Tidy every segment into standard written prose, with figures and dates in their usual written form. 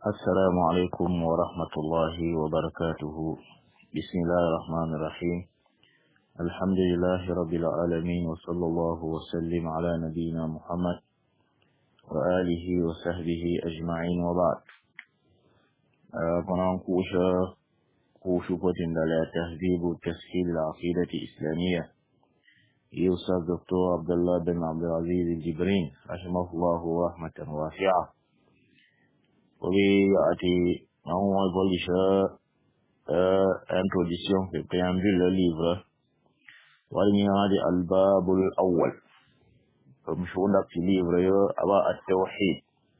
السلام عليكم ورحمة الله وبركاته. بسم الله الرحمن الرحيم. الحمد لله رب العالمين، وصلى الله وسلم على نبينا محمد وآله وصحبه أجمعين، وبعد. كنا كوشو قتن على تهذيب تسهيل العقيدة الإسلامية يوسف دكتور عبد الله بن عبد العزيز الجبرين رحمه الله رحمة واسعة. وبيأتي نوع بوليشة introduction في préambule le livre والنهاية الباب الأول. فمشون لك في livre أبا التوحيد.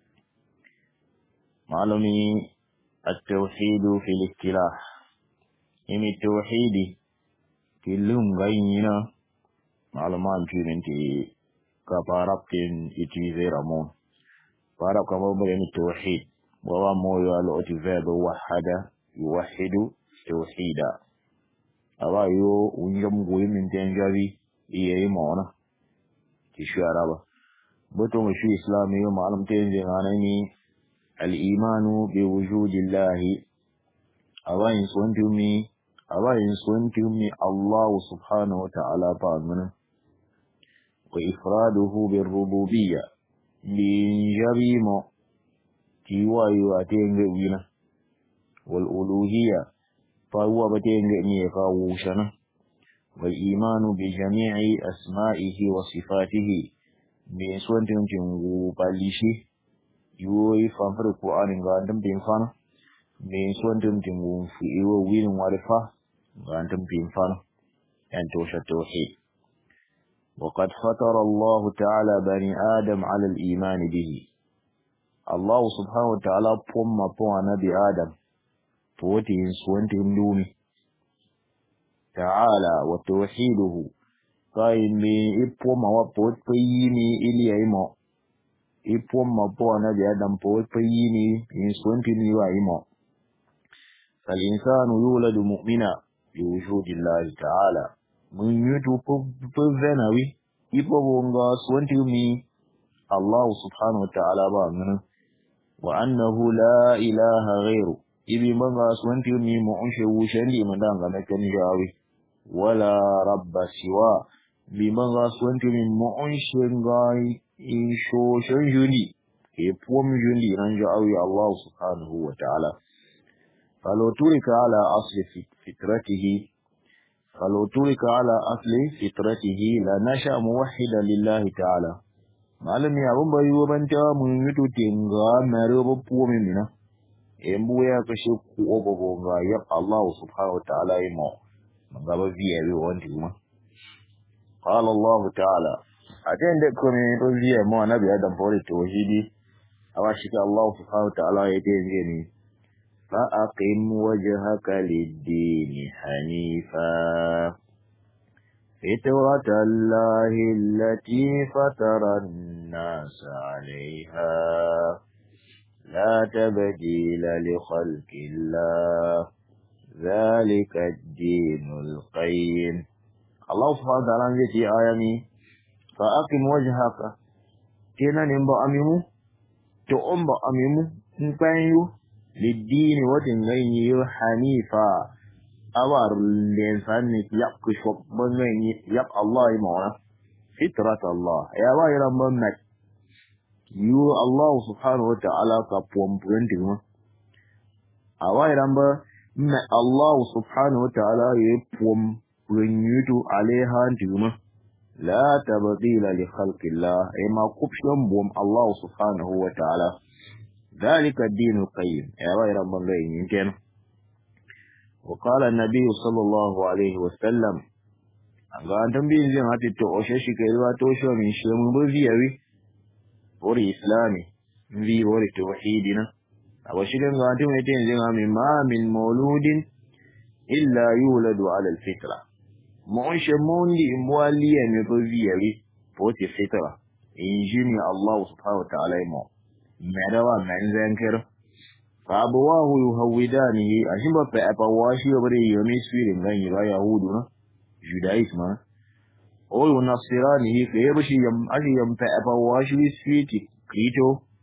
معلومي التوحيد في الاصطلاح إن التوحيد كلهم غيرنا معلومات في كفارقين يتوزي رمون فارق كما بين التوحيد وهو مويو الأتفاد وحد يوحد توحيدا أبا يو ونجم قوي من تنجابي إيه مونا تشو عربا بطن شو إسلامي معلوم تنجي عنني الإيمان بوجود الله أبا ينسونتمي الله سبحانه وتعالى فأمنا وإفراده بالربوبية بنجابي مو تيوايو أتنجي وينا والألوهية فهو بتنجي فاوشنا والإيمان بجميع أسمائه وصفاته بسوانتم تنغو باليشي يوي فانفر القرآن غاندم بينفانا بسوانتم تنغو في إيوه وين وارفا غاندم بينفانا أنتوش التوحيد. وقد فطر الله تعالى بني آدم على الإيمان به. الله سبحانه وتعالى بوم نبي آدم فوتين سوانتهم دومي تعالى وتوحيده قائم بإبوم وبوت بيني إلي إيمو إبوم وبوم نبي آدم بوت بيني إن سوانتهم يوائمو. فالإنسان يولد مؤمنا بوجود الله تعالى من يتو بذنوي إبوم سوانتهم الله سبحانه وتعالى بأمنا وأنه لا إله غيره إبي مغا سوانتيومي مؤنشه وشندي مدان غمكن جاوي ولا رب سوا بمغا سوانتيومي مؤنشه غاي إنشو شنجوني إبوم جندي ننجاوي الله سبحانه وتعالى. فلو ترك على أصل فطرته لنشأ موحدا لله تعالى. معلم يا أبو بيو بنتا من يتو تنغا مريو بومي embuya kashe ku ogogo ga yab Allah subhanahu wa ta'ala yimo magaba biya bi wonti ma qala Allah ta'ala atende ko ne to biya mo nabi adam fori tauhidi awashika Allah subhanahu wa ta'ala yete ngeni fa aqim wajhaka lid-din hanifa فطرة الله التي فطر الناس عليها لا تبديل لخلق الله ذلك الدين القيم. الله سبحانه وتعالى في آيامي فأقم وجهك كنا نمبا أميمو تؤمبا أميمو نفايو للدين وتنغيني حنيفا أوار الإنسان يبقى شبنغيني يبقى الله مونا فطرة الله يا بايرا ممت you Allah subhanahu wa ta'ala ka pumpurenti ma awai ramba me Allah subhanahu wa ta'ala ye pumpurenyu alaiha ntima la tabdila li khalqillah ma kubshon bom Allah subhanahu wa ta'ala dhalika ad-din al-qayyim awai ramba ngai ninken. وقال النبي صلى الله عليه وسلم anga tambiyin zin hati to oshe shi kai wa to sho min shi mun biyawi وري إسلامي في وري توحيدنا وشكرا قاتم يتنزل ما من مولود إلا يولد على الفطرة معش موندي مواليا مبذية فوت الفطرة إنجيني الله سبحانه وتعالى مدوى من ذنكر فأبواه يهودانه أشبه فأبواشي وبري يميسوير من غير يهودنا جدائسما أو ينصرانه فيبشي أشي يمفأفواشي سويتي كريتو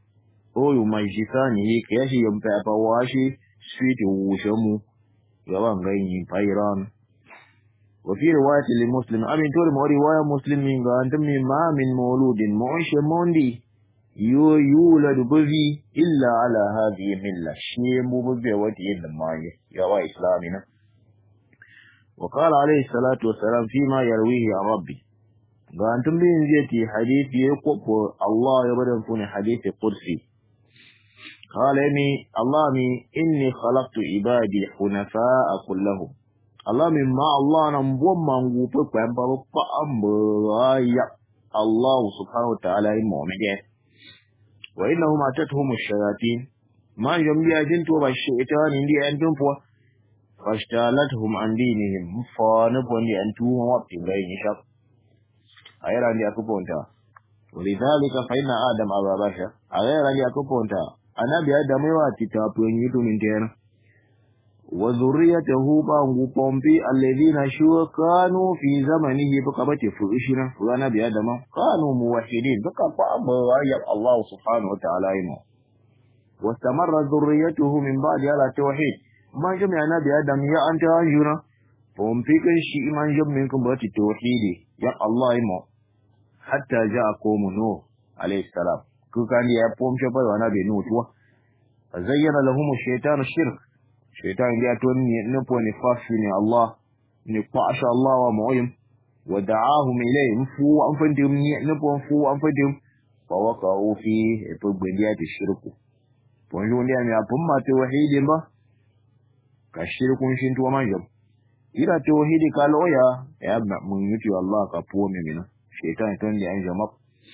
o yumajisani kiyashi yampa washi sweet wushamu yawan ganyi pairan. وفي رواية لمسلم أمين توري مو رواية مسلمين قال ما من مولود معيش موندي يولد بذي إلا على هذه الملة شيء مو بذي وتي إلا يا إسلامنا. وقال عليه الصلاة والسلام فيما يرويه عن ربي قال أنتم بإنزيتي حديث يقف الله يبدأ فوني حديث قدسي قال الله إني خلقت عبادي حنفاء كلهم Allah min ma Allah nan bon mangu pe kwa ba pa amba ya Allah subhanahu wa ta'ala yi mu'minin wa innahum atatuhum ash-shayatin ma yambiya jin to ba shaytan indi an dun po fashtalathum an dinihim fa na bondi an tu wa ti gai ni shap ayara ndi akuponta walidhalika fa inna adam ababasha ayara ndi akuponta anabi adam wa titapu nyitu nintena وذريته بانغو بومبي الذين كانوا في زمنه بقبة فرشنا فلانا بآدم كانوا موحدين بقى يا الله سبحانه وتعالى واستمر ذريته من بعد على التوحيد ما جمع نبي آدم يا أنت أنجنا بومبي كان شيء من جمع منكم بقى التوحيد يا الله حتى جاء قوم نوح عليه السلام كان يقوم شباب ونبي نوح فزين لهم الشيطان الشرك shaitan dia tuan ni napo ni fasu ni Allah ni pasha Allah wa mu'im wa da'ahum ilayhi mfu anfadim ni napo mfu anfadim fa waqa'u fi ipogbediya ti shirku ponjo ndia ni apumma tauhid ba ka shirkun shin to manjam ira tauhid ka loya ya mun yuti Allah ka puome mina shaitan tuan dia anjama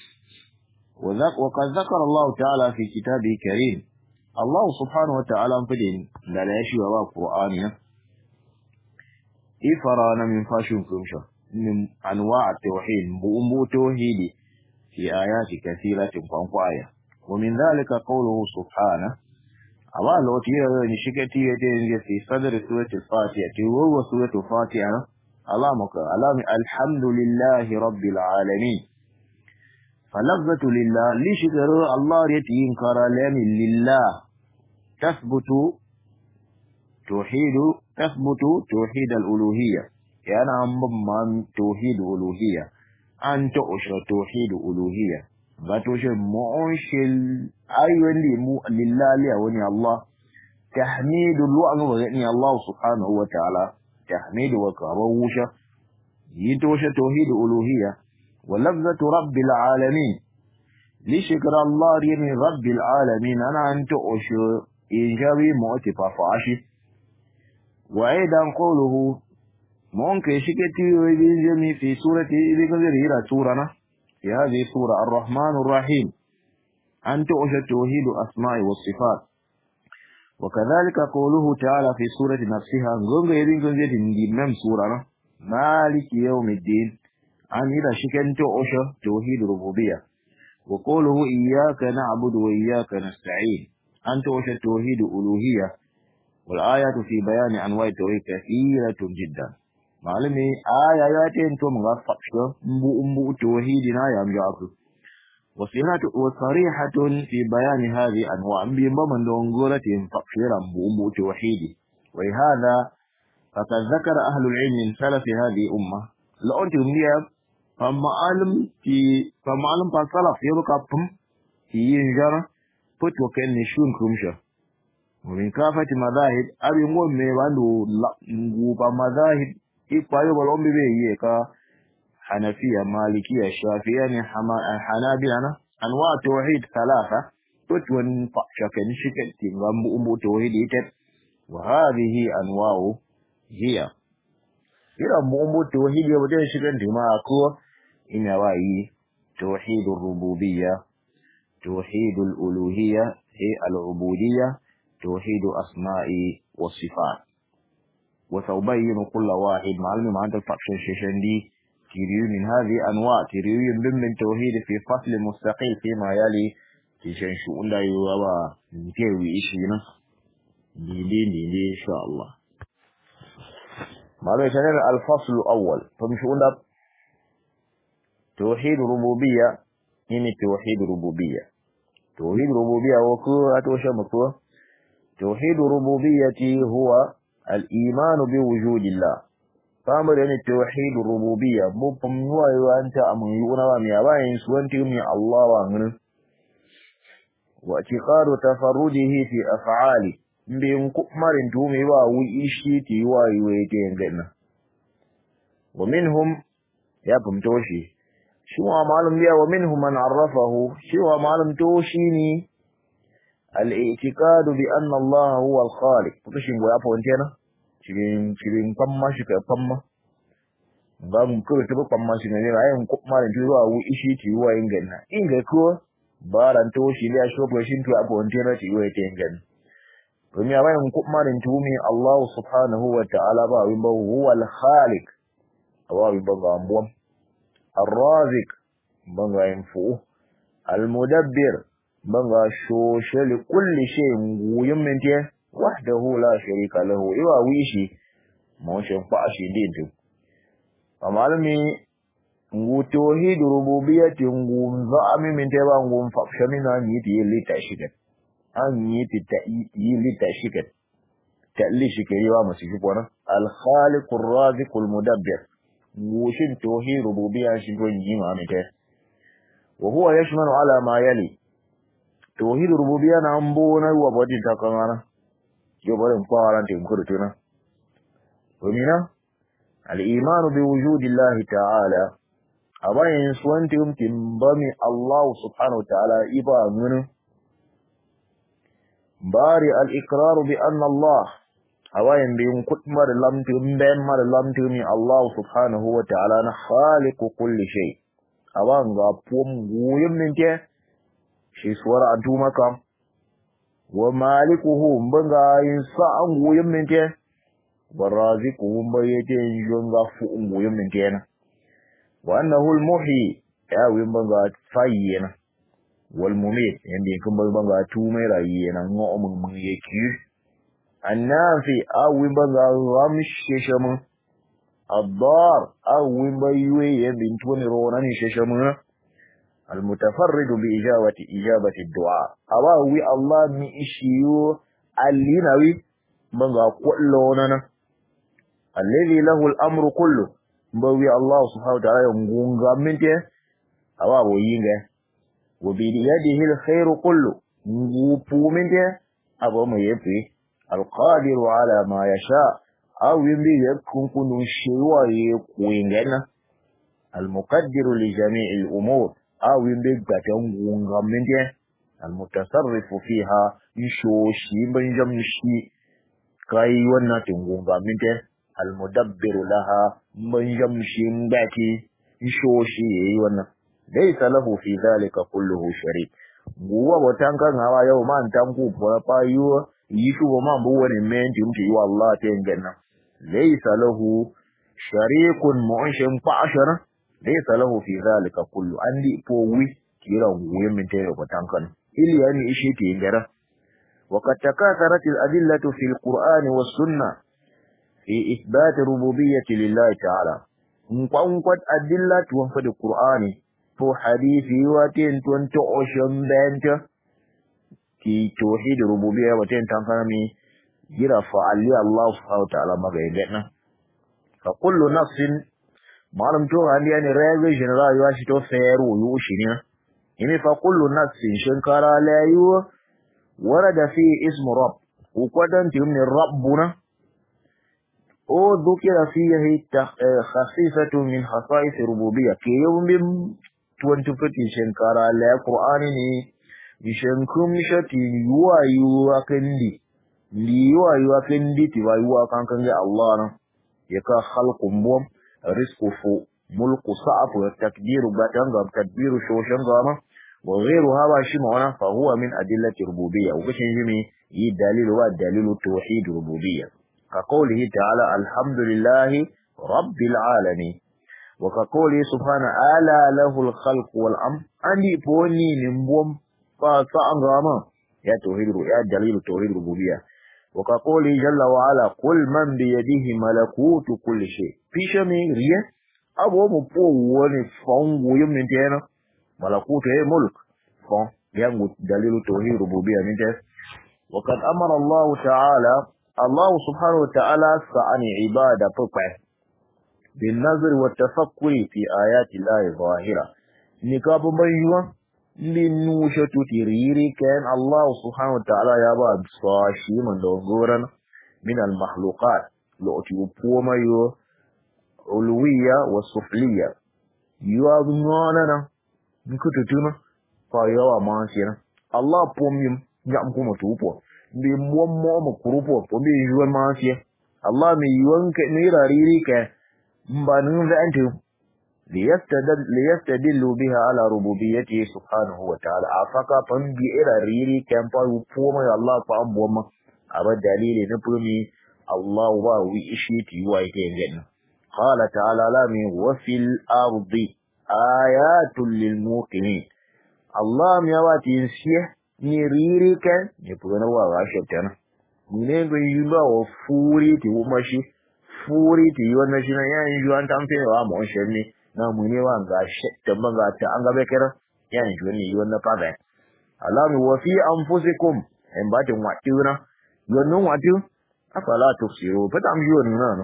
wa ذكر الله تعالى في كتابه كريم الله سبحانه وتعالى فدين لا يشي وراء القرآن إفرانا من فاشن كمشة من أنواع التوحيد بأمبو توحيدي في آيات كثيرة فانقوايا ومن ذلك قوله سبحانه الله لو تيرا نشكتي في صدر سورة الفاتحة وهو سورة الفاتحة الله الحمد لله رب العالمين فلفظة لله لشكر الله يتين كرالام لله تثبت توحيد الألوهية يعني من توحيد الألوهية أن تؤشر توحيد الألوهية فتؤشر معشل أيوان لله لأوني الله تحميد الوأن وغني الله سبحانه وتعالى تحميد وكروشة يتوشر توحيد الألوهية ولفظة رب العالمين لشكر الله يعني رب العالمين أنا أنت أشهر إنجابي مؤتفى فعشي وأيضا قوله ممكن شكتي ويجمي في سورة إلى سورة في هذه السورة الرحمن الرحيم أنت أشهر توحيد أسماء والصفات وكذلك قوله تعالى في سورة نفسها نقول من سورة مالك يوم الدين عن إذا شكنت أشهر توحيد ربوبية وقوله إياك نعبد وإياك نستعين أنت أشهر توحيد ألوهية والآيات في بيان أنواع التوحيد كثيرة جدا معلمي آيات أنتم غفقشة مبو توحيدنا يمجعك وصريحة في بيان هذه أنواع بمن دونغورة فقشرا مبو توحيدي ولهذا فقد ذكر أهل العلم من سلف هذه أمة لأنتم لياب فمعلم فالسلف يبقى في ينجر فتوى كأن شون كمشة ومن كافة مذاهب أبي مول ميوانو نغوبا مذاهب إقبا يبقى الأمي بيه حنفية مالكية شافية حنابلة أنواع توحيد ثلاثة فتوى نفقشة كأن شكت أمو توحيد إتت وهذه أنواع هي إذا أمو توحيد يبقى شكت ما أقوى إن وعي توحيد الربوبية توحيد الألوهية هي العبودية توحيد أسماء والصفات وسأبين كل واحد معلوم عند الفقش الشيشان دي تريو من هذه أنواع تريو من توحيد في فصل مستقل فيما يلي تشان شؤون لا يوابا نتيوي إشينا دي إن شاء الله معلوم يتنين الفصل الأول فمشؤون توحيد ربوبية يعني توحيد ربوبية توحيد ربوبية وكو أتوشى مكو توحيد ربوبية هو الإيمان بوجود الله فأمر أن التوحيد الربوبية بطم وأنت أميون وميابين سوانتي من الله وأمنه واعتقاد تفرده في أفعاله بين كمار تومي وإشيتي ويويتين جنة ومنهم يابم توشي شو معلوم بيا ومنهم من عرفه شو معلوم توشيني الاعتقاد بأن الله هو الخالق تكشين ويابو انتنا شبين قمّا شكا قمّا بام كرتبو قمّا شكا نيرا كمار تومي وإشيتي ويويتين جنة إنجا كو baran to shi ya shobo shin to abu wanda na ci yoye tengan kuma ya bayan kumarin tumi Allah subhanahu wa ta'ala ba win ba huwa al-khaliq wa win ba gambo ar-raziq banga infu al-mudabbir banga shoshali kulli shay'in guyin mente wahdahu la sharika lahu iwa wishi mo shin fa shi dinto amalami ngu tauhid rububiyyati ngu zami min teba ngu fafshamina ni ti li tashikat an yi ti li tashikat talli shikari wa masu shi kwana al khaliq ar raziq al mudabbir ngu shin tauhid rububiyya shi don yi ma mita wa huwa yashmalu ala ma yali tauhid rububiyya na ambo na wa bodi takamana yo bare fara tin kurtuna domina al iman bi wujudi Allah ta'ala abayin suwanti timbami Allah subhanahu wa ta'ala iba ngunu bari al-iqrar bi anna Allah abayin bin kutmar lamtum ben mar lamtum Allah subhanahu wa ta'ala na khaliqu kulli shay aban ga pom guyum ninke shi suwara antuma kam wa malikuhu mbanga yin sa'an guyum ninke wa raziquhu mbayete jonga fu guyum ninke na وأنه المحيي ياوي بنغا فايينا والمميت يندي كم بنغا تومي رايينا نعم من يكير النافي أوي بنغا غمش ششم الضار أوي بيوي يبنتوني روناني ششم المتفرد بإجابة الدعاء أواوي الله مي إشيو الليناوي بنغا قلوننا الذي له الأمر كله mbawi Allah subhanahu wa ta'ala ngunga mente awabo yinga wa bi yadihi alkhairu kullu ngupu mente abo mo yepi alqadiru ala ma yasha aw yimbi yakun kunu shiwa ye kuingana almuqaddiru li jami'il umur aw yimbi gatan ngunga mente almutasarrifu fiha yishoshi banjamshi kai wannan tungunga mente المدبر لها من يمشي باكي يشوشي wannan laysa lahu fi dhalika kulluhu sharik guwa botanka ngawa yau man tanku pora payo yishu mambo woni menti mti wallahi tengenna laysa lahu sharikun mu'shin fa'ashara laysa lahu fi dhalika kullu andi po wi kira guwe mente botankan ili yani ishi tingera وقد تكاثرت الأدلة في القرآن والسنة في إثبات ربوبية لله تعالى نقوم أدلة وفد القرآن في حديثي واتين تنتعشم بانت في توحيد ربوبية واتين تنفهمي جرى فعلي الله سبحانه وتعالى مغيبنا فكل نفس معلوم تو عندي يعني رأي جنرال يواشي تو فيرو يوشيني يعني فكل نفس شنكرا لا يو ورد فيه اسم رب وقدن تمني ربنا او ذكر فيه خصيصة من خصائص ربوبية كي يوم بم 20 شنكرا لا قرآن ni shenkum shati yuwa yuwa kandi liwa yuwa kandi ti yuwa kankan ya Allah na yaka khalqum bum rizqu fu mulku sa'af wa takdiru batanga tadbiru shoshan gama wa ghayru haba shi mawana fa huwa min adillati rububiyya wa kishin jimi yi dalilu wa dalilu tauhid rububiyya ka qawlihi ta'ala alhamdulillahi rabbil alamin wa ka qawli subhana ala lahu al-khalq wal amr andi poni nimbom fa sa'an gama ya tauhid ya dalilu tauhid rububiyya wa ka qawli jalla wa ala qul man bi yadihi malakutu kulli shay fi shami riya abo mu po woni fongu yumin tena malakutu e mulk fon yangu dalilu tauhid rububiyya min ta wa qad amara Allah ta'ala Allah subhanahu wa ta'ala sa'ani ibada fa bin nazar wa tafakkuri fi ayati Allah zahira ni ka ban yuwa linu shatu tiriri kan Allah subhanahu wa ta'ala ya ba sashi man dogoran min al makhluqat lo ti upoma yo ulwiya wa sufliya yuwa ngona na nkututuna fa yawa ma sina Allah pomyum nyam kuma tupo bi mommo mo kurupo po bi yuwa ma sia Allah mi yuwan ke ni rariri ke mbanun da antu liyastadillu biha ala rububiyyati subhanahu wa ta'ala afaka pan bi rariri ke pa upoma ya Allah pa amboma aba dalili na pumi Allah wa wi ishi ti wa ite ngena qala ta'ala la mi wa fil ardi ayatul lil muqinin Allah mi awati insiye ni riri kan ni pugana wa rashatana ne go yuba o furi ti umashi furi ti yona shina yan yuan tampe wa mo sheni na mune wa ga shatta manga ta an ga bekera yan yuani yona pabe Allah mi wa fi anfusikum en batin watuna yonon watu afala tufsiru fatam yona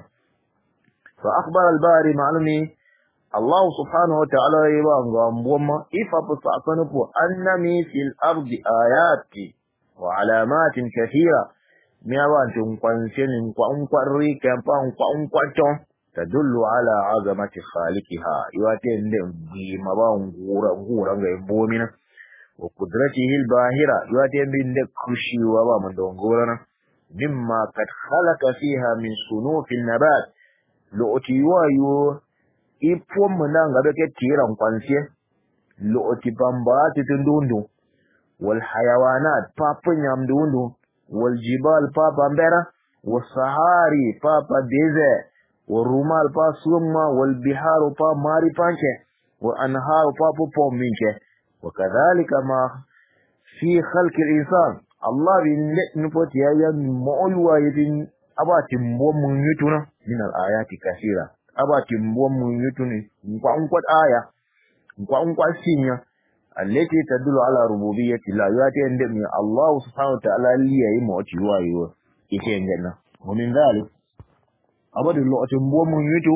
fa akhbara al-bari ma'lumi Allah subhanahu wa ta'ala yiwa ngamboma ifa pusakana po annami fil ardi ayati wa alamatin kathira miawa tunkwansenin kwankwarri kampan kwankwaton tadullu ala azamati khaliqiha yiwate nde bima ba ngura ga imbomina wa qudratihi al-bahira yiwate nde kushiwa ba mandongora mimma kad khalaqa fiha min sunufin nabat lo otiwa yo ipom munanga beke tiran kwansie lo otipamba tindundu wal hayawanat papa nyamdundu wal jibal papa mbera was sahari papa deze wal rumal pa summa wal biharu pa mari panche wa anharu papa pominche wakadhalika ma fi khalq al insan Allah bin nupoti ya mo'ulwa yidin abatin bomun yutuna min al ayati kaseera abatin bomun yutuni nkwankwat aya nkwankwat sinya allati tadullu ala rububiyyati la yati ende mi Allah subhanahu wa ta'ala liyayi mo'ti wayo ite ngena min dhalik abadul lo'tin bomun yutu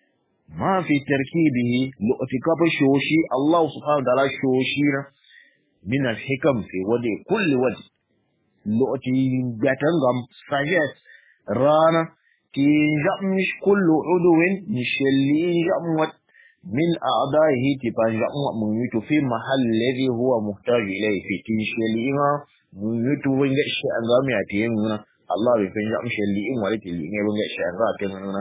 ma fi tarkibihi lo'ti kafa shoshi Allah subhanahu wa ta'ala shoshi min al hikam fi wadi kulli wadi lo'ti gatangam suggest rana ki jammish kullu udwin nishalli jamwat min a'dahi ti banjamwa mun yutu fi mahall alladhi huwa muhtaj ilayhi fi tishalina mun yutu wanga shi an ga mi atiyin nuna Allah bai fin jam shalli in wali til ne wanga shi an ga ta nuna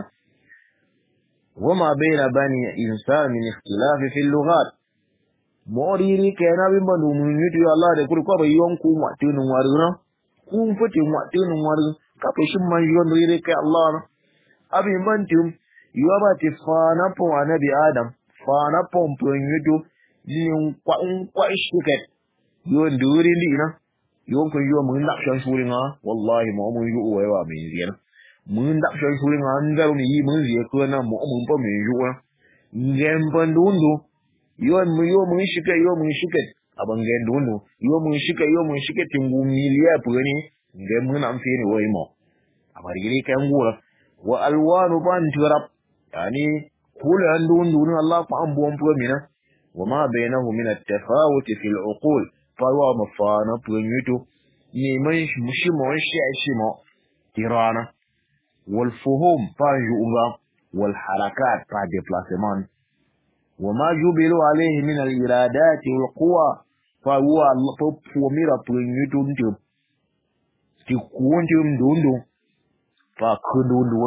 wama bayna bani insan min ikhtilaf fi al-lughat moriri kana bin banu mun yutu Allah da kurko bai yonku wa tunun waruna kun fitin wa tunun waruna kafishin man yon rire kai Allah abin bantum yuwa ba ti fana po anabi Adam fana pompo yudo yin kwa shiket yon duri dina yon ko yo mun lakshan shurin ha wallahi mu mun yu wa min ziyana mun lakshan shurin ha ndar mi yi mun ziye ko na mu mun pa min yu ngem bandundu yon mu yo mun shiket abangen dundu yo mun shiket tingu miliya puni ngem mun am fini woy mo amariri kan gura wa alwanu ban turab yani kula andundu Allah fa ambuwan mina wama bainahu min at-tafawut fi al-uqul farwa mafana punyuto ni man mushimo shimo tirana wal fuhum fa yuga wal harakat fa déplacement wama jubilu alayhi min al-iradat wal quwa fa huwa Allah fa pumira punyuto ndio ti kuonjo ndundu fa kundundu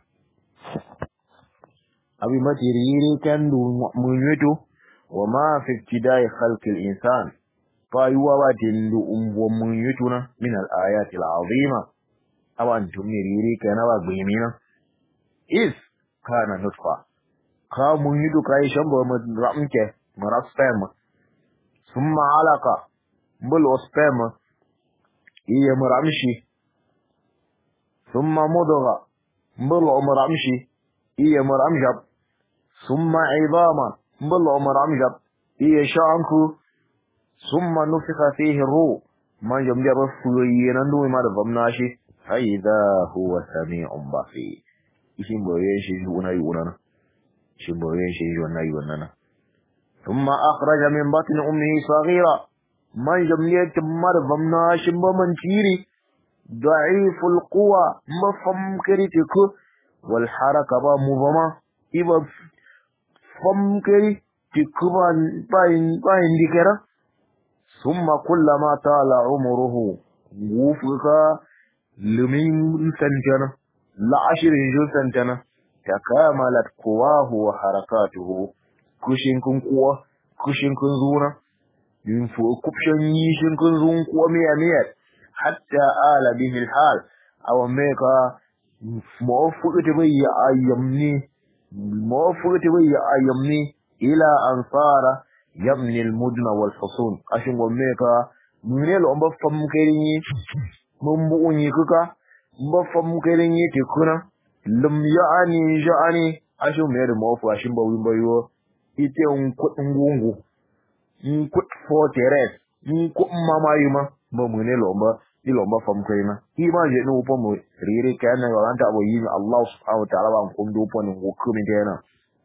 abi matiriri kan mun yuto wama fi ibtida'i khalqi al-insan fa yuwa watin umbo mun yutuna min al-ayati al-azima awan tumiriri kana wa gbimina is kana nutfa ka mun yuto kai shambo mun ramke maraspem summa alaqa bul ospem iya muramshi summa mudgha bul umramshi iya muramjab summa idama bul umramjab iya shanku summa nufikha fihi ruh man jam dia ba fuyi nan do ma da bamna shi fa idha huwa sami'un basir ishin boye shi una yuna shin boye shi yuna yuna thumma akhraja min batni ummihi saghira man jam ne tamar bamna shin ba man tiri da'iful quwa mafam kritiku wal haraka ba mubama iba fam kritiku bayin dikera summa kullama tala umruhu wufuka lumin santana la ashirin jun santana takamalat quwahu wa harakatuhu kushin kun kuwa kushin kun zuna yin fu kupshan yishin kun zun kuwa miya hatta ala bihi alhal aw meka mawfuqati bi ayyamni ila ansara yabni almudna walhusun ashin meka munelo amba fam kairinyi mumbu unyi kuka mba fam kairinyi tikuna lum ja'ani ashin mere mawfu ashin ba wimba yo ite ngungu nkut fortress nkut mama yuma ba munelo amba ilomba fam kaina ima je no upo mo rire kana wanta abo yi Allah subhanahu wa ta'ala ban kun do pon ko kuma dena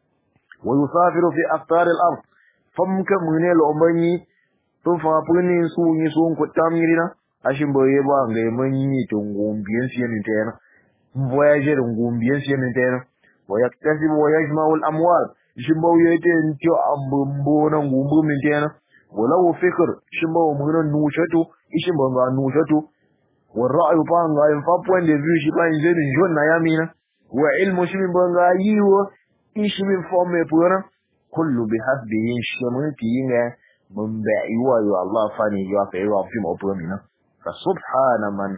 wa yusafiru fi aqtar al-ard fam ka mune lomba ni to fa puni su ko tamirina ashin boye ba ga manyi to ngumbiyan shi ne dena voyager ngumbiyan shi ne dena wa yaktasibu wa yajma'u al-amwal shin boye te nto ambumbo na ngumbu min dena wala fikr shin boye mun nushatu ishin banga nushatu والرأي بانغا ينفابوين دي فيو شي باين زين جون نيامينا وعلم شي من بانغا يو إيش من فومي بورا كل بحسبه شمنتين من بعيوا يو الله فاني يو فيوا في مؤبرمنا فسبحان من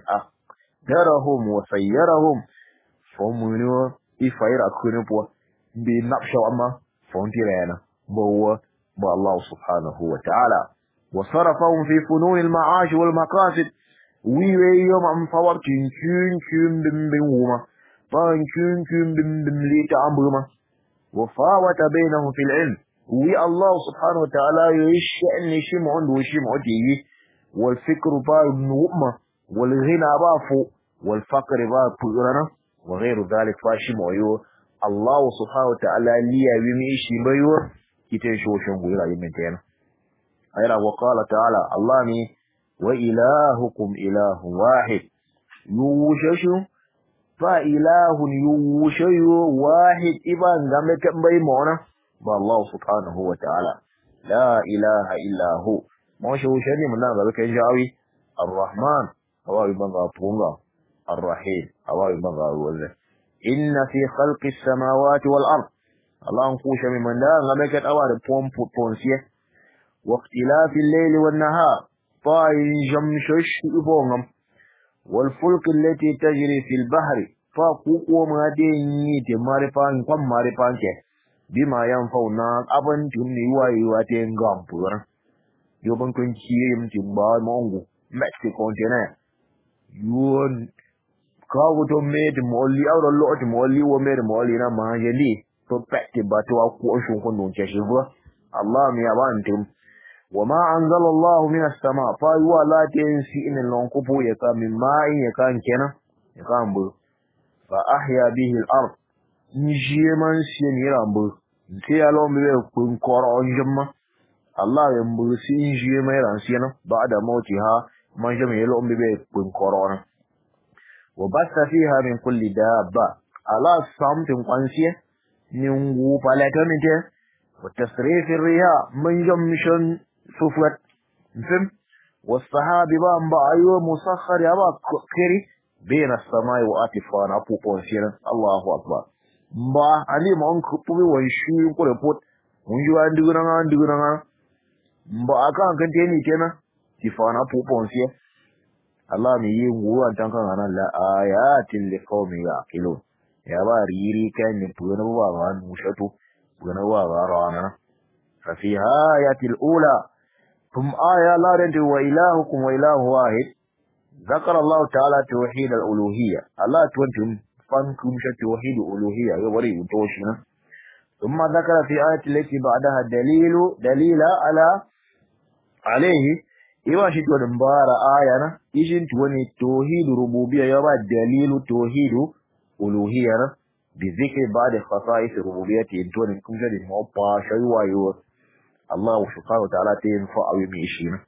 أقدرهم وسيرهم فمنو إفاير أكون بوا بنقشوا أما فانترانا بوا الله سبحانه وتعالى وصرفهم في فنون المعاش والمقاصد wiwe yo ma mfawar kin bimbin wuma ban kin bimbin lita ambuma wa fawata bainahum fil ilm wi Allah subhanahu wa ta'ala yashani shi mu ndo shi mu yi wal fikru ba nu'ma wal ghina ba fu wal faqr ba purana wa ghairu dhalik fa shi mu yo Allah subhanahu wa ta'ala liya wi mi shi bayo kite shoshin gura yin tayana ayra wa qala ta'ala Allah ni وإلهكم إله واحد يوششو فإله يوشيو واحد إبان غمت بيمونا بالله سبحانه وتعالى لا إله إلا هو موشوشني من نغا بكجاوي الرحمن هواي بنغا طونغا الرحيم هواي بنغا وزه إن في خلق السماوات والأرض الله انقوش من نغا بكت أوار بونسيه واختلاف الليل والنهار فاين جمشش إبونغم والفلك التي تجري في البحر فاقوقو ماديني تمارفان قم مارفان بما ينفونا أبن تمني وايواتين غامبور يوبن كن كيريم تنبا مونغو مكسيكو تنا يون kawo to med molli awro lot molli wo med molli na majeli to pekti batwa ko shon ko non cheshi go Allah mi abantum وما أنزل الله من السماء فايوا لا تنسي إن اللونكبو يكا من ماء يكا كنا يكا مبو فأحيا به الأرض نجيما سينيرا مبو نتيا لهم بيكون كورا جمع الله يمبو سينجيما يرانسينا بعد موتها ما جمع لهم بيكون كورا وبث فيها من كل دابة على الصمت مقانسية ننغو فالتمنته وتصريف الرياء من جمشن سفوت فهم والصحاب بان بايو مسخر يابا كري بين السماء واتفان ابو بونسيرا الله اكبر با علي مون كوبي وانشي ko report mun ji an diguna ba aka kan teni kenan tifana pu ponsiye Allah mi yi wuwan tankan anan la ayatin liqawmi yaqilun ya ba riri kan ni puna ba ba mushato puna ba rana fa fi ayatil ula ثم آية لا رد وإلهكم وإله واحد ذكر الله تعالى توحيد الألوهية الله تونتم فانكم توحيد الألوهية يوري توشنا ثم ذكر في آية التي بعدها دليل على alaihi iwa shi to bara ayana ishin to ne tauhid rububiyya ya ba dalilu tauhid uluhiyya na bi zikri ba'da khasa'is rububiyyati to ne kun gadi mu fa shaywa yo Allah subhanahu wa ta'ala ta yin fa'awi mai shi na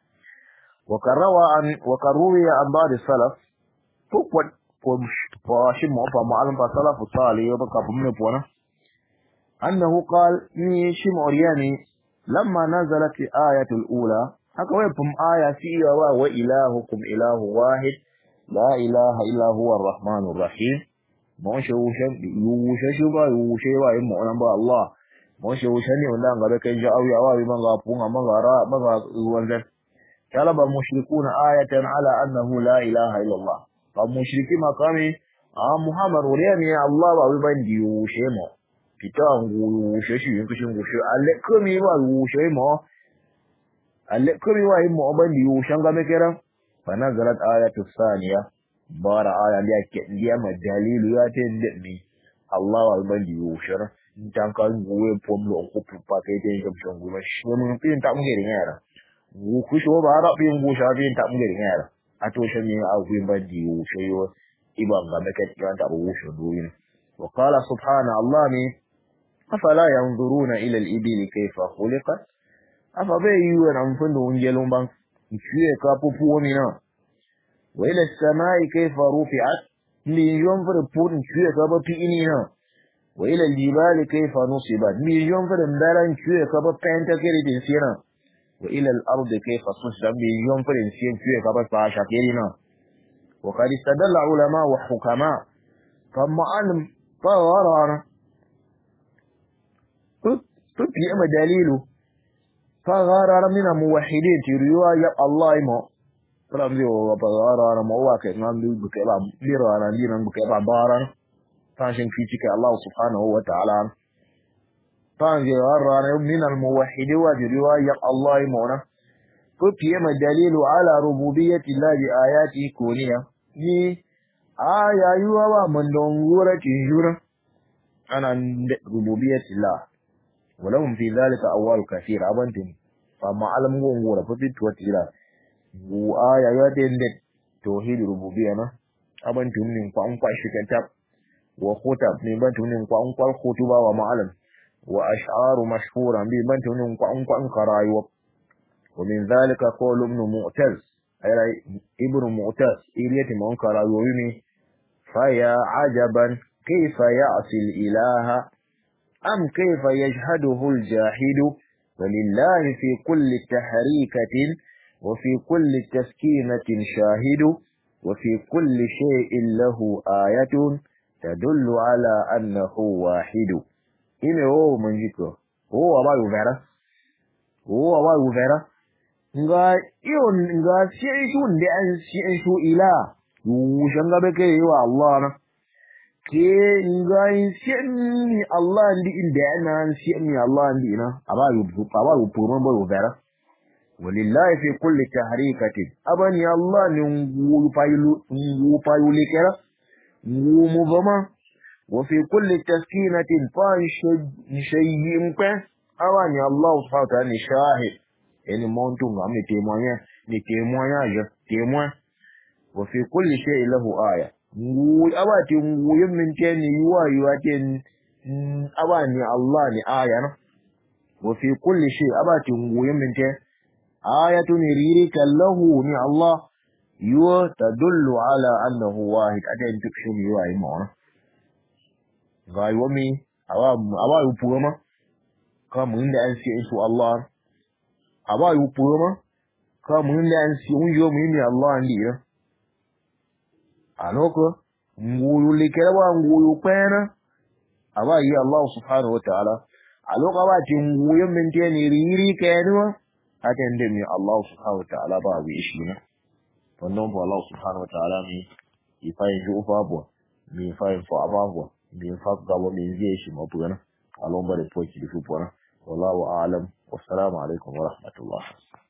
wa karuwa an ba'da salaf fukwat fa shi mu fa ma'alim fa salafu salih ya baka fa mun fona annahu qala ni shi muriyani lamma nazalat ayatul ula haka wai fum aya fi wa ilahukum ilahu wahid la ilaha illa huwa arrahmanur rahim mo shushan yushashu ba yushe ba yin mu nan ba Allah mo shushan ne wanda ga kai ja'awi awawi man ga fun amma ga ra ba ga wannan talaba mushrikuna ayatan ala annahu la ilaha illa Allah fa mushriki makami Muhammad wuriyani Allah ba wi ban yushe mo fitan yushe shi yin kushin yushe alle kami ba yushe mo alle kuri wa yin mu'aban diyu shanga me keran fa nazalat ayatu thaniya bara aya liya ma dalilu ya te ndemi Allah wa ban diyu shara ntan kan guwe pomlo ko pupa ke te ngam shongu ma shemu pin ta ngeri ngara wu kusho ba ra pin gu sha pin ta ngeri ngara ato shemi a gu ban diyu shayo iban ga me ke ta bu sho duyin wa qala subhana Allah ni afala yanzuruna ila al-ibili kayfa khuliqat afa bai yi wa amfani da wungelun ban ciye kafufu wani na wa ila samai kayfa rufi'at miliyon fara pun ciye ka ba fi ini na wa ila aljibali kayfa nusibat miliyon fara daran ciye ka ba penta kiri din sina wa ila al-ardi kayfa susibat miliyon fara ciye ka ba sa shakiri na wa qad istadalla ulama wa hukama famma alim fa tupi ama dalilu فغارر من الموحدين تريوا يا الله ما فلم يو فغارر ما هو كان بكلام بيرانا دينا بكلام بارا فاشن فيك الله سبحانه وتعالى فغارر من الموحدين وتريوا يا الله ما فبيما دليل على ربوبية الله بآياته كونية ni aya yuwa من دونغورة تنجورة أنا ربوبية الله ولهم في ذلك أول كثير أبنتم فما علم غورا فبيت وتيرا وآية يدين توحيد ربوبية أبنتم من قام شكتاب وخطب من بنتم من قام خطبة ومعلم وأشعار مشهورة من بنتم من قام قراي ومن ذلك قول ابن معتز ابن معتز إلية من قراي ويمي فيا عجبا كيف يعصي الإله أم كيف يجهده الجاحد ولله في كل تحريكة وفي كل تسكينة شاهد وفي كل شيء له آية تدل على أنه واحد إنه هو من جيكو هو ما يفعله nga shi'ishu da an shi'ishu ila yushanga beke wa Allah na ke ngai shini Allah ndi inda ana shini Allah ndi na abayu purman bo vera walillahi fi kulli tahrikatin abani Allah ni ngu payu likera ngu muvama wa fi kulli taskinatin fa shay'in pa abani Allah subhanahu wa ta'ala ni shahid yani montu ngam ni témoin je témoin wa fi kulli shay'in lahu aya ngu abati ngu yemin teni yuwa ten abani Allah ni aya na wa fi kulli shay abati ngu yemin te ayatun ririka lahu ni Allah yuwa tadullu ala annahu wahid aten tukshum yuwa imona gai wami awa upuma kama inda ansi isu Allah awa upuma kama inda ansi unjo mimi Allah ndiyo anoko nguyu likera nguyu kwena aba yi Allah subhanahu wa ta'ala aloka ba ti nguyu menteni riri kenwa atende mi Allah subhanahu wa ta'ala ba wi shi na wannan ba Allah subhanahu wa ta'ala mi ifai ju fa bo mi fai fo ababo mi fa ga bo mi je shi mo bugana alon ba de poki di fu bona wallahu a'lam wassalamu alaikum wa rahmatullah